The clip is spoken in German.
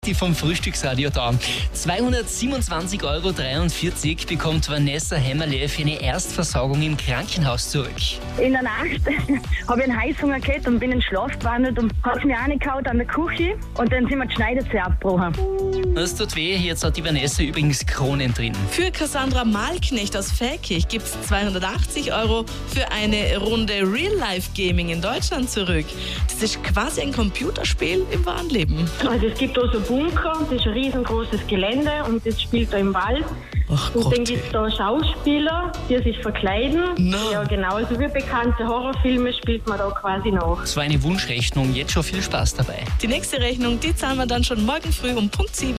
Die vom Frühstücksradio da. 227,43 € bekommt Vanessa Hämmerle für eine Erstversorgung im Krankenhaus zurück. In der Nacht habe ich einen Heißhunger gehabt und bin in den Schlaf gewandert und habe mir angehauen an der Küche und dann sind mir die Schneidezähne abgebrochen. Das tut weh, jetzt hat die Vanessa übrigens Kronen drin. Für Cassandra Malknecht aus Feldkirch gibt es 280 € für eine Runde Real-Life-Gaming in Deutschland zurück. Das ist quasi ein Computerspiel im wahren Leben. Also es gibt auch so Bunker, das ist ein riesengroßes Gelände und das spielt da im Wald. Ach und Gott. dann gibt es da Schauspieler, die sich verkleiden. Nein. Ja, genauso wie bekannte Horrorfilme spielt man da quasi nach. Das war eine Wunschrechnung, jetzt schon viel Spaß dabei. Die nächste Rechnung, die zahlen wir dann schon morgen früh um Punkt 7.